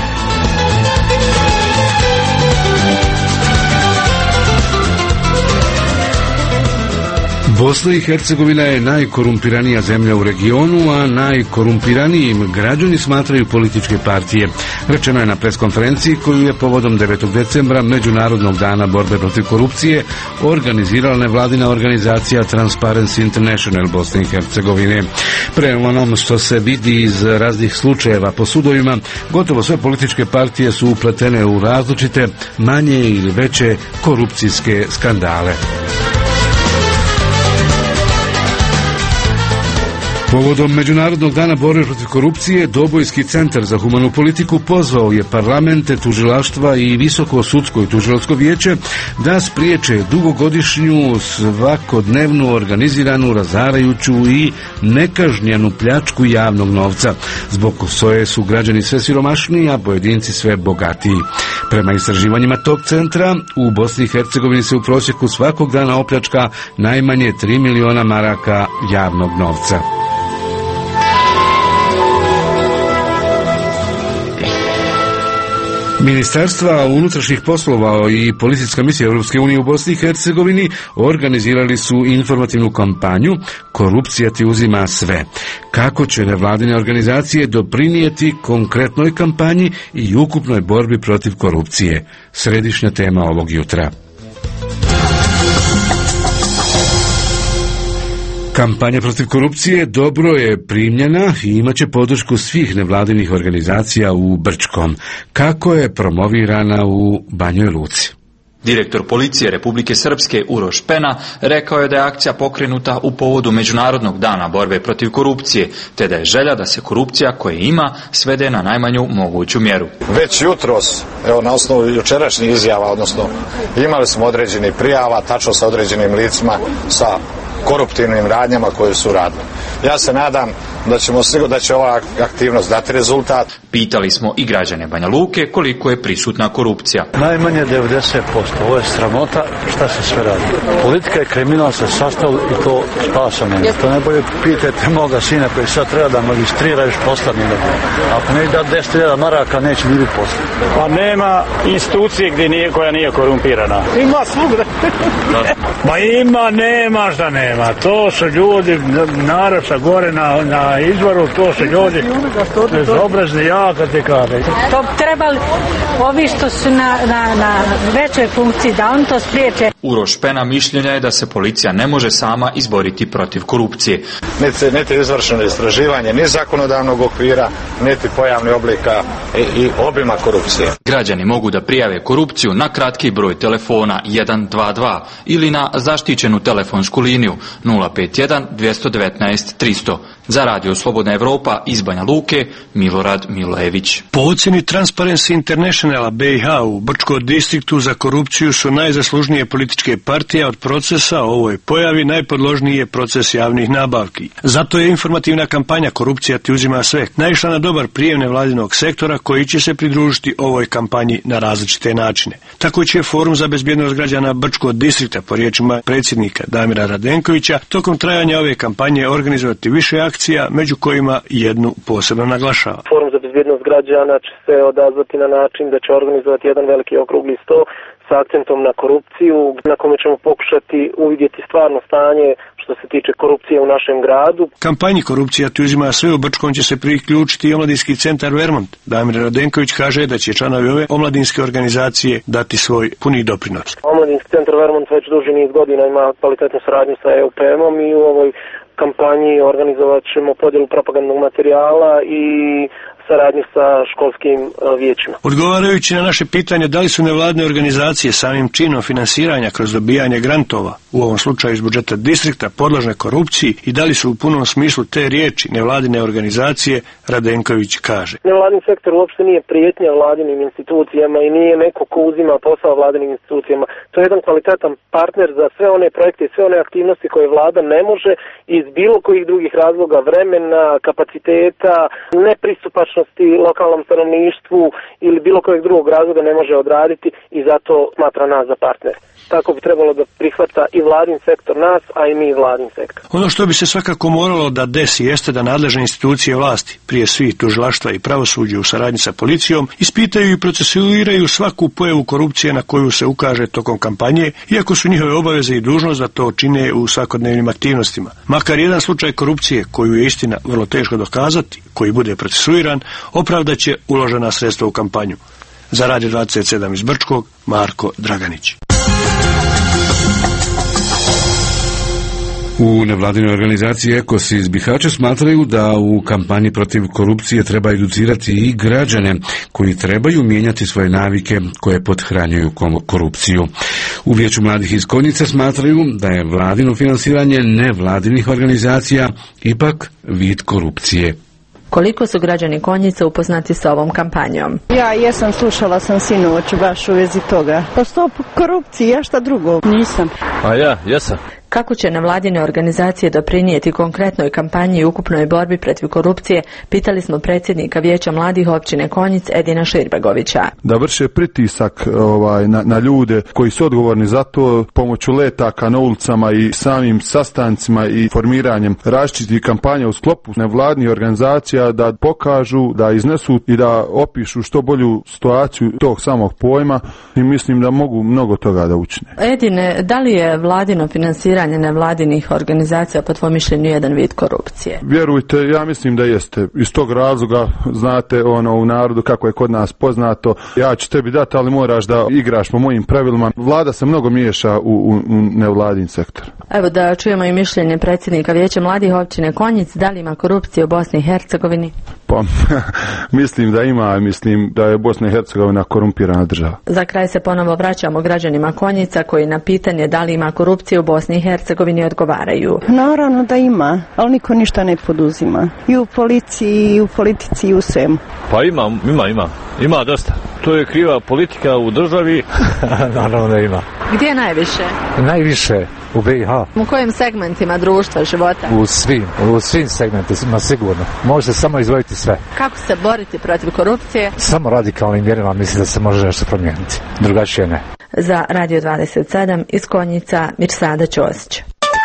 Bosna i Hercegovina je najkorumpiranija zemlja u regionu, a najkorumpiranijim građani smatraju političke partije. Rečeno je na preskonferenciji koju je povodom 9. decembra Međunarodnog dana borbe protiv korupcije organizirala nevladina organizacija Transparency International Bosne i Hercegovine. Prema onom što se vidi iz raznih slučajeva po sudovima, gotovo sve političke partije su upletene u različite, manje ili veće korupcijske skandale. Povodom Međunarodnog dana borbe protiv korupcije, Dobojski centar za humanu politiku pozvao je parlamente, tužilaštva i visoko sudsko i tužilačko vijeće da spriječe dugogodišnju, svakodnevnu, organiziranu, razarajuću i nekažnjenu pljačku javnog novca, zbog koje su građani sve siromašniji, a pojedinci sve bogatiji. Prema istraživanjima tog centra, u Bosni i Hercegovini se u prosjeku svakog dana opljačka najmanje 3 miliona maraka javnog novca. Ministarstva unutrašnjih poslova i policijska misija Europske unije u Bosni i Hercegovini organizirali su informativnu kampanju Korupcija ti uzima sve. Kako će nevladine organizacije doprinijeti konkretnoj kampanji i ukupnoj borbi protiv korupcije? Središnja tema ovog jutra. Kampanja protiv korupcije dobro je primljena i imaće podršku svih nevladinih organizacija u Brčkom. Kako je promovirana u Banjoj Luci? Direktor policije Republike Srpske Uroš Pena rekao je da je akcija pokrenuta u povodu Međunarodnog dana borbe protiv korupcije, te da je želja da se korupcija koje ima svede na najmanju moguću mjeru. Već jutros, evo na osnovu jučerašnjih izjava, odnosno imali smo određenih prijava, tačno sa određenim licima, sa koruptivnim radnjama koje su radili. Ja se nadam da će ova aktivnost dati rezultat. Pitali smo i građane Banja Luke koliko je prisutna korupcija. Najmanje 90%. Ovo je sramota šta se sve radi. Politika je kriminal se sastav i to spasa nema. To najbolje pitajte moga sina koji sad treba da magistrira još posla nije. Ako ne da 10.000 maraka neće ni biti posla. Pa nema institucije koja nije korumpirana. Ima svugde. Ma ima, nema šta nema. To su ljudi, narod sa gore na izvoru, to su ljudi bezobrazni, jaka te kada. To trebali ovi što su na većoj funkciji da on to spriječe. Uroš Pena mišljenja je da se policija ne može sama izboriti protiv korupcije. Niti izvršeno istraživanje, ni zakonodavnog okvira, niti pojavnih oblika i obima korupcije. Građani mogu da prijave korupciju na kratki broj telefona 122 ili na zaštićenu telefonsku liniju 051 219 300. Za Radio Slobodna Evropa iz Banja Luke, Milorad Milojević. Po ocjeni Transparency Internationala BiH u Brčkom distriktu za korupciju su najzaslužnije političke partije, od procesa o ovoj pojavi najpodložniji je proces javnih nabavki. Zato je informativna kampanja Korupcija ti uzima sve naišla na dobar prijem nevladinog sektora koji će se pridružiti ovoj kampanji na različite načine. Tako će Forum za bezbjednost građana Brčkog distrikta, po riječima predsjednika Damira Radenkovića, tokom trajanja ove kampanje organizovati više akcija, među kojima jednu posebno naglašava. Forum za bezbjednost građana će se odazvati na način da će organizovati jedan veliki okrugli sto sa akcentom na korupciju, na kome ćemo pokušati uvidjeti stvarno stanje što se tiče korupcije u našem gradu. Kampanji Korupcija ti uzima sve u Brčkom će se priključiti i omladinski centar Vermont. Damir Radenković kaže da će članovi ove omladinske organizacije dati svoj puni doprinos. Omladinski centar Vermont već duži niz godina ima kvalitetnu saradnju sa EUPM-om i u ovoj kampanji organizovat ćemo podjelu propagandnog materijala i saradnju sa školskim vijećima. Odgovarajući na naše pitanje da li su nevladne organizacije samim činom finansiranja kroz dobijanje grantova, u ovom slučaju iz budžeta distrikta, podložne korupciji i da li su u punom smislu te riječi nevladine organizacije, Radenković kaže. Nevladin sektor uopšte nije prijetnja vladinim institucijama i nije neko ko uzima posao vladinim institucijama. To je jedan kvalitetan partner za sve one projekte i sve one aktivnosti koje vlada ne može iz bilo kojih drugih razloga, vremena, kapaciteta, nepristupačnosti lokalnom stanovništvu ili bilo kojeg drugog razloga ne može odraditi i zato smatra nas za partner. Tako bi trebalo da prihvata i vladin sektor nas, a i mi vladin sektor. Ono što bi se svakako moralo da desi jeste da nadležne institucije vlasti, prije svih tužilaštva i pravosuđe u saradnji sa policijom, ispitaju i procesuiraju svaku pojavu korupcije na koju se ukaže tokom kampanje, iako su njihove obaveze i dužnost da to čine u svakodnevnim aktivnostima. Makar jedan slučaj korupcije, koju je istina vrlo teško dokazati, koji bude procesuiran, opravdaće uložena sredstva u kampanju. Za Radio 27 iz Brčkog, Marko Draganić. U nevladinoj organizaciji Ekos iz Bihaća smatraju da u kampanji protiv korupcije treba educirati i građane koji trebaju mijenjati svoje navike koje pothranjuju korupciju. U Vijeću mladih iz Konjice smatraju da je vladino finansiranje nevladinih organizacija ipak vid korupcije. Koliko su građani Konjice upoznati sa ovom kampanjom? Ja jesam, slušala sam sinoć baš u vezi toga. Pa stop korupcije, ja šta drugo? Nisam. A ja, jesam. Kako će nevladine organizacije doprinijeti konkretnoj kampanji i ukupnoj borbi protiv korupcije, pitali smo predsjednika Vijeća mladih općine Konjic Edina Širbegovića. Da vrše pritisak na ljude koji su odgovorni za to pomoću letaka na ulicama i samim sastancima i formiranjem različitih kampanja u sklopu nevladnih organizacija, da pokažu, da iznesu i da opišu što bolju situaciju tog samog pojma i mislim da mogu mnogo toga da učine. Edine, da li je vladino finansiranje nevladinih organizacija po tvojom mišljenju jedan vid korupcije? Vjerujte, ja mislim da jeste. Iz tog razloga, znate u narodu kako je kod nas poznato, ja ću tebi dati, ali moraš da igraš po mojim pravilima. Vlada se mnogo miješa u nevladin sektor. Evo da čujemo i mišljenje predsjednika Vijeća mladih općine Konjic, da li ima korupcije u Bosni i Hercegovini? Pa, mislim da ima, mislim da je Bosna i Hercegovina korumpirana država. Za kraj se ponovo vraćamo građanima Konjica koji na pitanje da li ima korupcije u Bosni i Hercegovini odgovaraju. Naravno da ima, ali niko ništa ne poduzima. I u policiji, i u politici, i u svemu. Pa ima dosta. To je kriva politika u državi. Naravno da ima. Gdje najviše? Najviše u BiH. U kojim segmentima društva, života? U svim segmentima sigurno. Može se samo izdvojiti sve. Kako se boriti protiv korupcije? Samo radikalnim mjerama mislim da se može nešto promijeniti. Drugačije ne. Za Radio 27 iz Konjica, Mirsada Ćosić.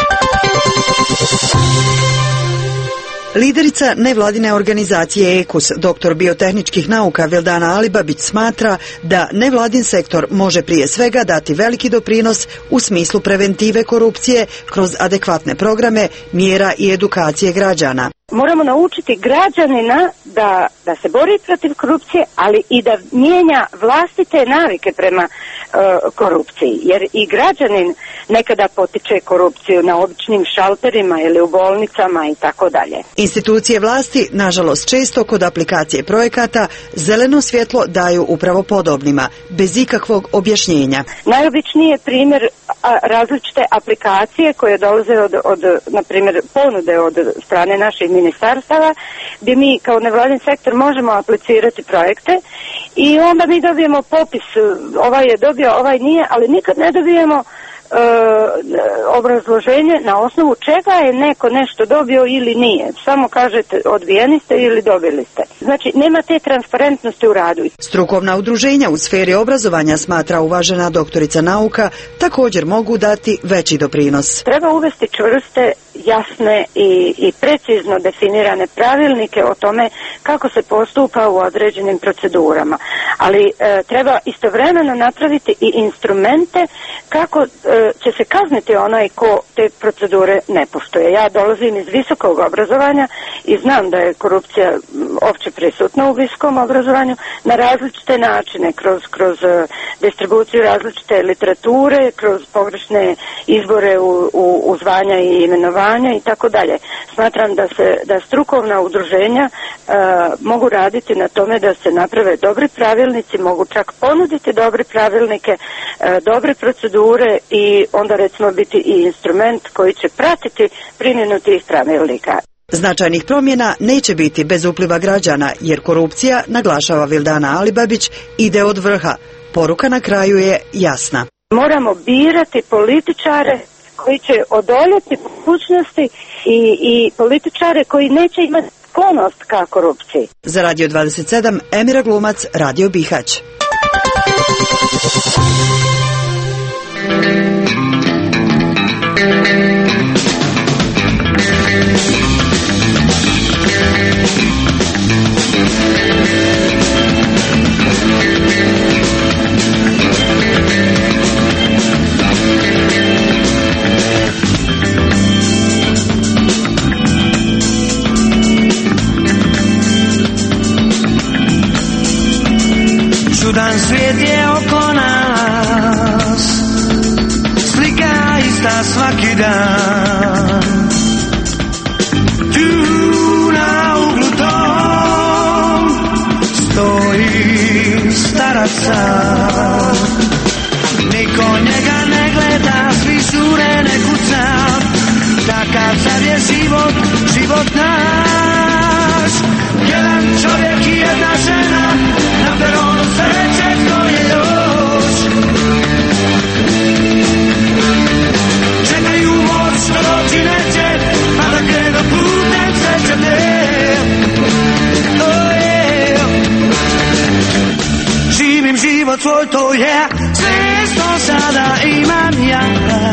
Liderica nevladine organizacije EKUS, doktor biotehničkih nauka Vildana Alibabić, smatra da nevladin sektor može prije svega dati veliki doprinos u smislu preventive korupcije kroz adekvatne programe, mjera i edukacije građana. Moramo naučiti građanina da se bori protiv korupcije, ali i da mijenja vlastite navike prema korupciji. Jer i građanin nekada potiče korupciju na običnim šalterima ili u bolnicama i tako dalje. Institucije vlasti, nažalost, često kod aplikacije projekata zeleno svjetlo daju upravo podobnima, bez ikakvog objašnjenja. Najobičniji je primjer različite aplikacije koje dolaze od na primjer, ponude od strane naših ministarstava, gdje mi kao nevladin sektor možemo aplicirati projekte i onda mi dobijemo popis, ovaj je dobio, ovaj nije, ali nikad ne dobijemo obrazloženje na osnovu čega je neko nešto dobio ili nije. Samo kažete odbijeni ste ili dobili ste. Znači nema te transparentnosti u radu. Strukovna udruženja u sferi obrazovanja, smatra uvažena doktorica nauka, također mogu dati veći doprinos. Treba uvesti čvrste, jasne i precizno definirane pravilnike o tome kako se postupa u određenim procedurama. Ali treba istovremeno napraviti i instrumente kako će se kazniti onaj ko te procedure ne poštuje. Ja dolazim iz visokog obrazovanja i znam da je korupcija opće prisutna u visokom obrazovanju na različite načine, kroz distribuciju različite literature, kroz pogrešne izbore u zvanja i imenovanja i tako dalje. Smatram da strukovna udruženja mogu raditi na tome da se naprave dobri pravilnici, mogu čak ponuditi dobre pravilnike, dobre procedure i onda recimo biti i instrument koji će pratiti primjenu tih pravilnika. Značajnih promjena neće biti bez upliva građana, jer korupcija, naglašava Vildana Alibabić, ide od vrha. Poruka na kraju je jasna. Moramo birati političare koji će odoljeti mogućnosti i političare koji neće imati sklonost ka korupciji. Za Radio 27, Emira Glumac, Radio Bihać. Čudan svijet je oko nas, slika ista svaki dan. Tu na uglu tom stoji starac sam. Niko njega ne gleda, svi šure ne kuca. Takav sad je život, život naš. Jedan čovjek i jedna žena, na peronu sreće stoje još. Čekaju moć što doći neće, pa da krenu putem sreće te. Živim život svoj, to je sve što sada imam ja.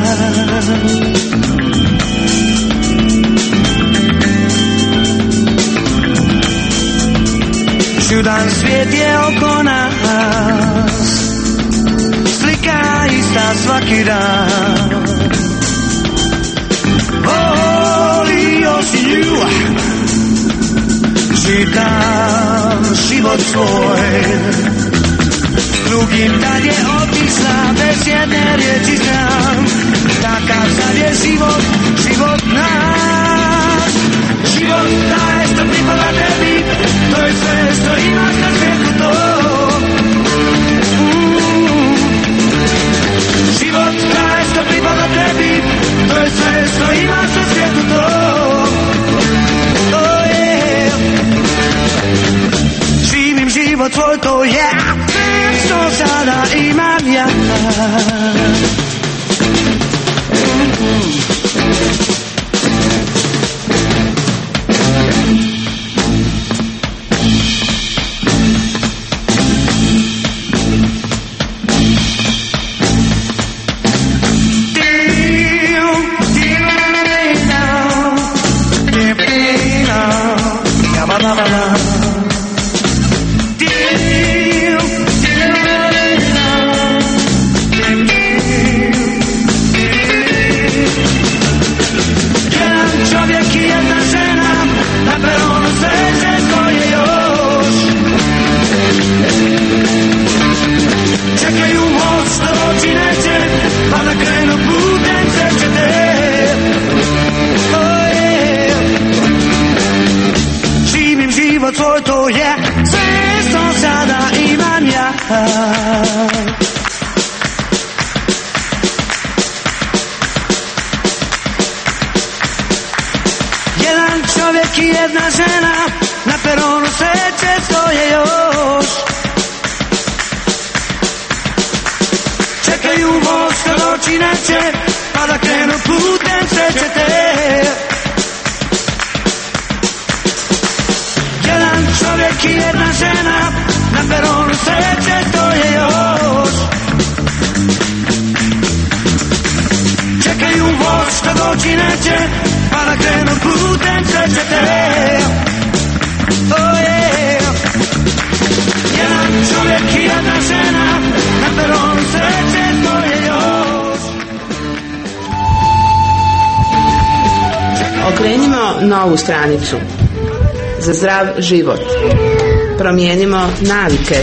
Čudan svijet je oko nas, slika ista svaki dan. Volio si nju, čitam život svoj. Drugim dalje otišla, bez jedne riječi znam. Takav sad je život, život naš. Život daje što pripada tebi, to je sve što imaš na svijetu to. Život daje što pripada tebi, to je sve što imaš na svijetu to. Živim život svoj, to je sve što sada imam ja. Tvoj, to je sve što sada imam ja. Jedan čovjek i jedna žena, na peronu sreće stoje još. Čekaju voz kad oči neće, pa da krenu putem sreće te. Čovjek i jedna žena, na peronu sreće stoje još. Čekaju voz što doći neće, pa da krenu putem sreće te. Jedan čovjek i jedna žena, na peronu sreće stoje još. Okrenimo novu stranicu. Za zdrav život. Promijenimo navike.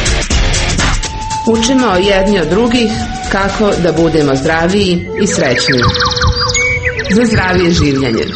Učimo jedni od drugih kako da budemo zdraviji i srećniji. Za zdravije življenje.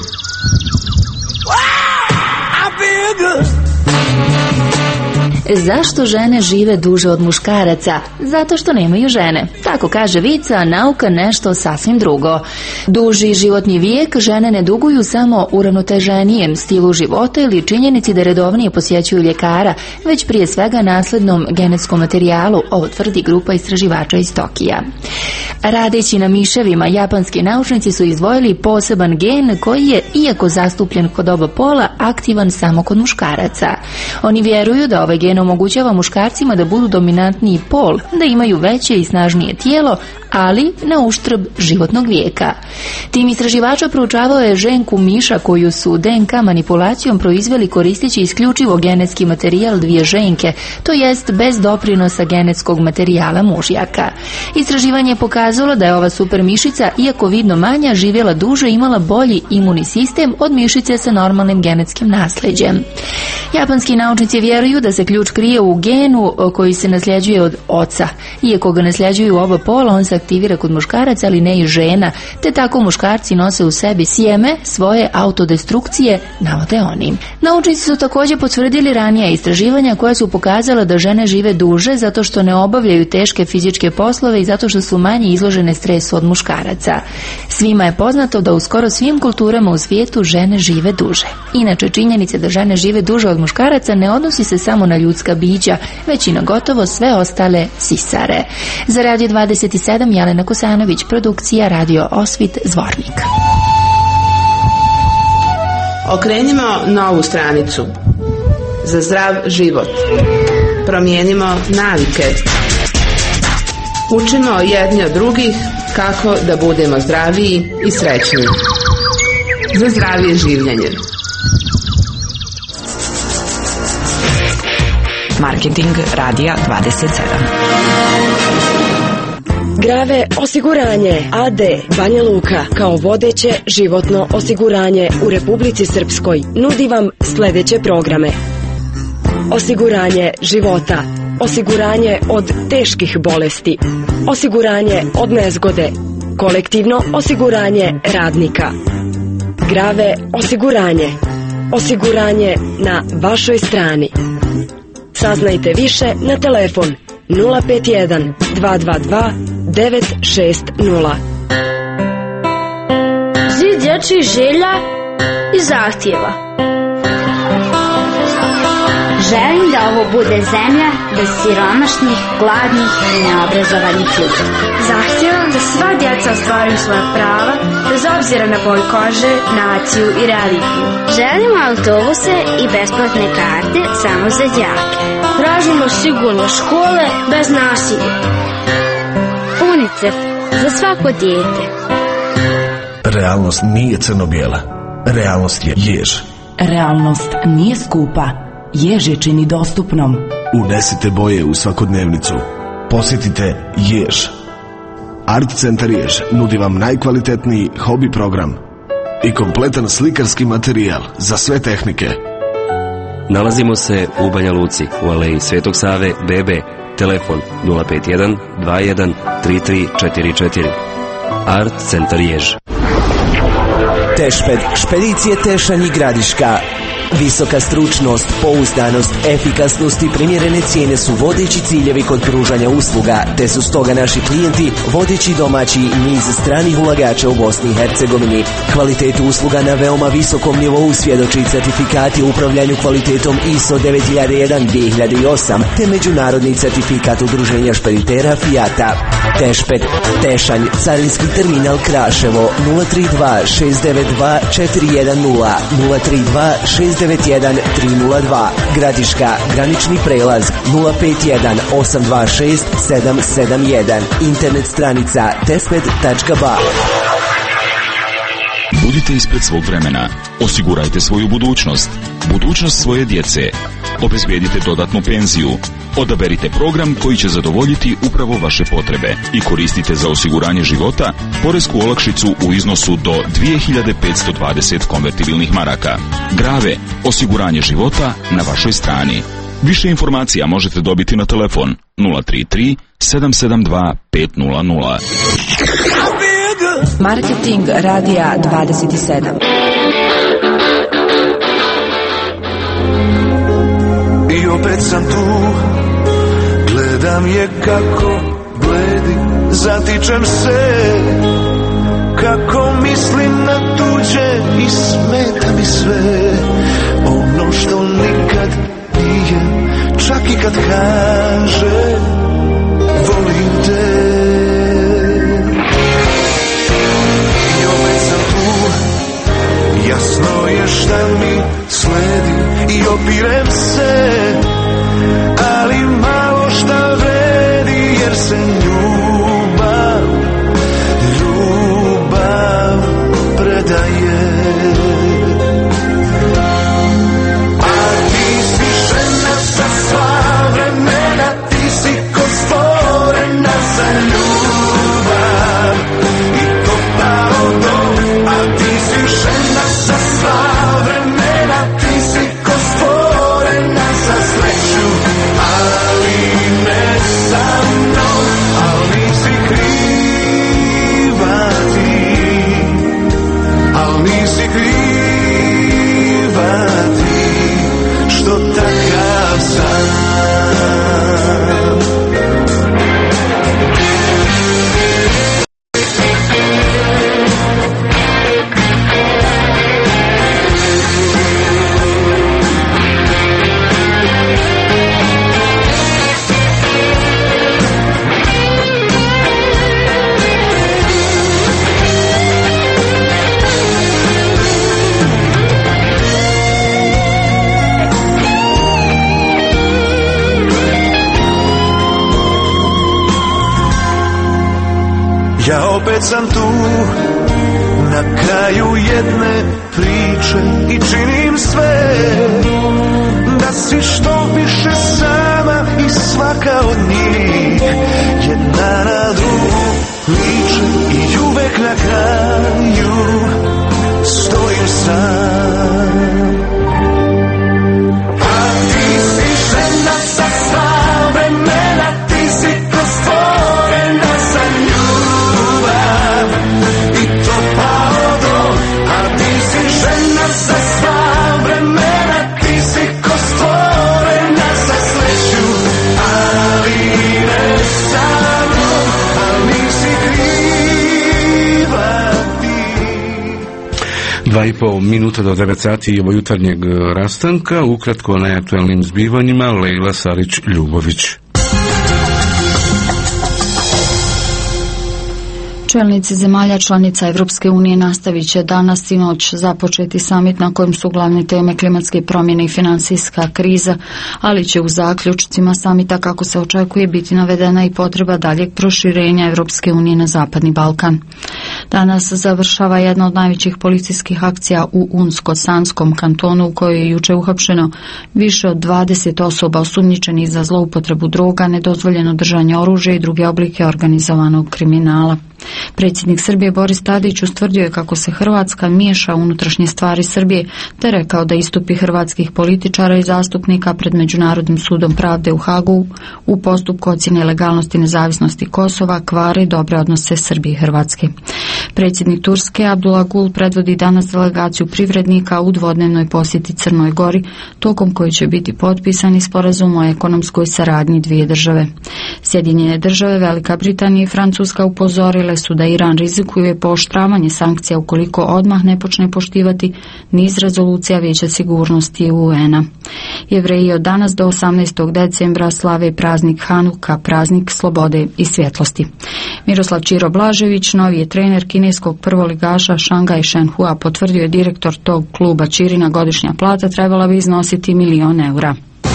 Zašto žene žive duže od muškaraca? Zato što nemaju žene. Tako kaže vica, a nauka nešto sasvim drugo. Duži životni vijek žene ne duguju samo uravnoteženijem stilu života ili činjenici da redovnije posjećuju ljekara, već prije svega naslednom genetskom materijalu, ovo tvrdi grupa istraživača iz Tokija. Radeći na miševima, japanski naučnici su izdvojili poseban gen koji je, iako zastupljen kod oba pola, aktivan samo kod muškaraca. Oni vjeruju da ovaj gen omogućava muškarcima da budu dominantniji pol, da imaju veće i snažnije tijelo, ali na uštrb životnog vijeka. Tim istraživača proučavao je ženku miša koju su DNK manipulacijom proizveli koristeći isključivo genetski materijal dvije ženke, to jest bez doprinosa genetskog materijala mužjaka. Istraživanje je pokazalo da je ova super mišica, iako vidno manja, živjela duže i imala bolji imunni sistem od mišice sa normalnim genetskim nasljeđem. Japanski naučnici vjeruju da se ključ krije u genu koji se nasljeđuje od oca. Iako ga nasljeđuju oba pola, on se aktivira kod muškaraca, ali ne i žena, te tako muškarci nose u sebi sjeme svoje autodestrukcije, navode oni. Naučnici su također potvrdili ranija istraživanja koja su pokazala da žene žive duže zato što ne obavljaju teške fizičke poslove i zato što su manje izložene stresu od muškaraca. Svima je poznato da u skoro svim kulturama u svijetu žene žive duže. Inače, činjenica da žene žive duže od muškaraca ne odnosi se samo na ljudska bića, već i na gotovo sve ostale sisare. Za Radio 27 Jelena Kosanović, produkcija Radio Osvit, Zvornik. Okrenimo novu stranicu. Za zdrav život. Promijenimo navike. Učimo jedni od drugih kako da budemo zdraviji i srećniji. Za zdravije življenje. Marketing Radija 27. Grave osiguranje AD Banja Luka kao vodeće životno osiguranje u Republici Srpskoj nudi vam sljedeće programe: osiguranje života, osiguranje od teških bolesti, osiguranje od nezgode, kolektivno osiguranje radnika. Grave osiguranje, osiguranje na vašoj strani. Saznajte više na telefon 051 222 960. Zid dječjih želja i zahtjeva. Želim da ovo bude zemlja bez siromašnih, gladnih i neobrazovanih ljudi. Zahtijevam da sva djeca ostvaruju svoja prava, bez obzira na boju kože, naciju i religiju. Želimo autobuse i besplatne karte samo za đake. Tražimo sigurne škole bez nasilja. UNICEF za svako dijete. Realnost nije crno-bijela. Realnost je jež. Realnost nije skupa. Jež je čini dostupnom. Unesite boje u svakodnevnicu. Posjetite Jež. Art Centar Jež nudi vam najkvalitetniji hobi program i kompletan slikarski materijal za sve tehnike. Nalazimo se u Banja Luci, u aleji Svetog Save, BB, telefon 051 21 3344. Art Centar Jež. Tešped, špedicije Tešanj i Gradiška. Visoka stručnost, pouzdanost, efikasnost i primjerene cijene su vodeći ciljevi kod pružanja usluga, te su stoga naši klijenti vodeći domaći niz stranih ulagača u Bosni i Hercegovini. Kvalitetu usluga na veoma visokom nivou svjedoči certifikati u upravljanju kvalitetom ISO 9001-2008, te međunarodni certifikat udruženja špeditera Fijata. Tešped, Tešanj, carinski terminal Kraševo, 032 692 410, 032 691 302, Gradiška, granični prelaz 051 826 771, internet stranica tesped.ba. Budite ispred svog vremena. Osigurajte svoju budućnost. Budućnost svoje djece. Obezbijedite dodatnu penziju. Odaberite program koji će zadovoljiti upravo vaše potrebe i koristite za osiguranje života poresku olakšicu u iznosu do 2520 konvertibilnih maraka. Grave, osiguranje života na vašoj strani. Više informacija možete dobiti na telefon 033 772 500. Marketing Radija 27. opet sam tu, gledam je kako bledi, zatičem se, kako mislim na tuđe i smeta mi sve, ono što nikad nije, čak i kad kaže volim te. I opet sam tu, jasno je šta mi sledi i opirem se, ali malo šta vredi jer se ljubav predaje. A ti si žena za sva vremena, ti si ko stvorena za ljubav i to pravo to. A ti si žena za sva vremena, ti si ko stvorena za sreću, ali ne sa mnom, ali nisi kriva ti, ali nisi kriva ti, što takav sam. Ja opet sam tu, na kraju jedne priče i činim sve da si što više sama i svaka od njih jedna na drugu liče i uvek na kraju stojim sam. A ti si žena za sva vremena, ti si ko stvorena za ljubav i to pao, a ti si žena za sva vremena, ti si ko stvorena za sreću, ali ne samo, ali nisi kriva ti. 2,5 minuta do 9 sati i ovo jutarnjeg rastanka, ukratko o najaktualnim zbivanjima. Lejla Sarić-Ljubović. Čelnici zemalja članica Evropske unije nastavit će danas i noć započeti samit na kojem su glavne teme klimatske promjene i financijska kriza, ali će u zaključcima samita, kako se očekuje, biti navedena i potreba daljeg proširenja Evropske unije na Zapadni Balkan. Danas završava jedna od najvećih policijskih akcija u Unsko-Sanskom kantonu, u kojoj je juče uhapšeno više od 20 osoba osumnjičenih za zloupotrebu droga, nedozvoljeno držanje oružja i druge oblike organizovanog kriminala. Predsjednik Srbije Boris Tadić ustvrdio je kako se Hrvatska miješa u unutrašnje stvari Srbije, te rekao da istupi hrvatskih političara i zastupnika pred Međunarodnim sudom pravde u Hagu u postupku ocjene legalnosti i nezavisnosti Kosova kvare dobre odnose Srbije i Hrvatske. Predsjednik Turske Abdullah Gül predvodi danas delegaciju privrednika u dvodnevnoj posjeti Crnoj Gori, tokom koje će biti potpisani sporazum o ekonomskoj saradnji dvije države. Sjedinjene države, Velika Britanija i Francuska upozorile su da Iran rizikuje pooštravanje sankcija ukoliko odmah ne počne poštivati niz rezolucija Vijeća sigurnosti UN-a. Jevreji od danas do 18. decembra slave praznik Hanuka, praznik slobode i svjetlosti. Miroslav Ćiro Blažević, novi je trener kineskog prvoligaša Shanghai Shenhua, potvrdio je direktor tog kluba. Ćirina godišnja plata trebala bi iznositi €1.000.000.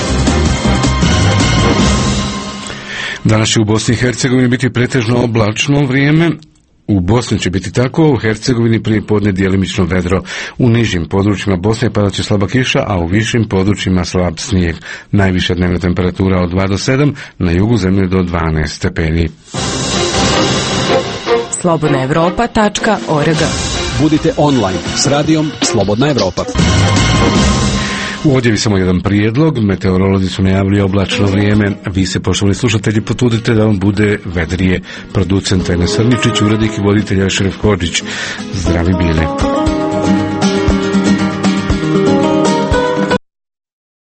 Danas će u Bosni i Hercegovini biti pretežno oblačno vrijeme. U Bosni će biti tako, u Hercegovini prije podne djelimično vedro. U nižim područjima Bosne padat će slaba kiša, a u višim područjima slab snijeg. Najviša dnevna temperatura od 2 do 7, na jugu zemlje do 12 stepeni. slobodnaevropa.org. Budite online s radijom Slobodna Evropa. U odjevi samo jedan prijedlog. Meteorolozi su najavili oblačno vrijeme. Vi se, poštovani slušatelji, potrudite da vam bude vedrije. Producent Ene Srničić, urednik i voditelj Ašref Hodžić. Zdravi bili.